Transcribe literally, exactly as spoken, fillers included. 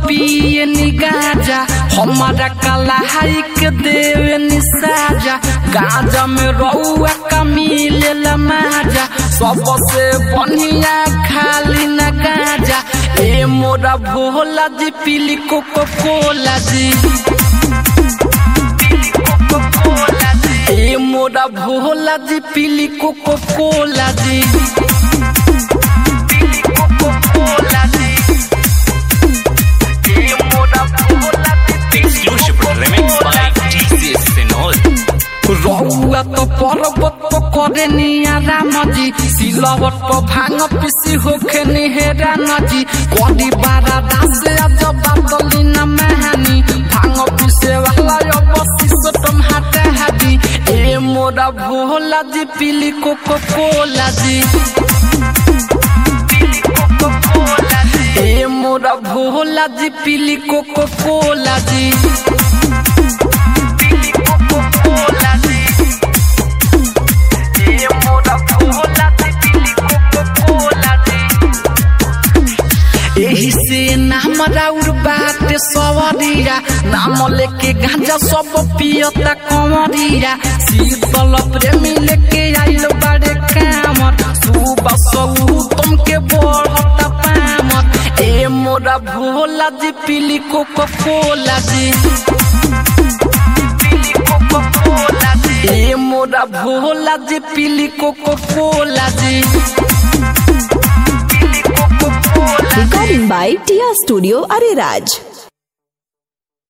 पिए नी गाजा हमारा कलाई के देवे नी साजा गाजा में रउआ का मिलेला माजा सबसे बढ़िया खाली न गाजा ए मोरा भोला जी पीली कोको कोला जी ए मोरा भोला जी पीली कोको कोला जी रउआ तो पर्वत तो करे निया राम जी सिलवट पर भांग पिसी होखे निहेरा नजी कदी बारा दास आज बादली न महानी भांग पिसे वाला अबसी सटम हाथे हादी ए मोरा भोला जी पीली कोको कोला जी ए मोरा भोला जी पीली कोको कोला जी एही से नाम राउर बाटे सवरिया नाम लेके गांजा सब पियता कमरिया शीतल प्रेमी लेके आइल बाड़े कामत सुबह सऊ तुमके बढ़ता पामत ए मोरा भोला जी पीली कोको कोला जी ए मोरा भोला जी पीली कोको कोला जी Recording by Tia Studio Ariraj.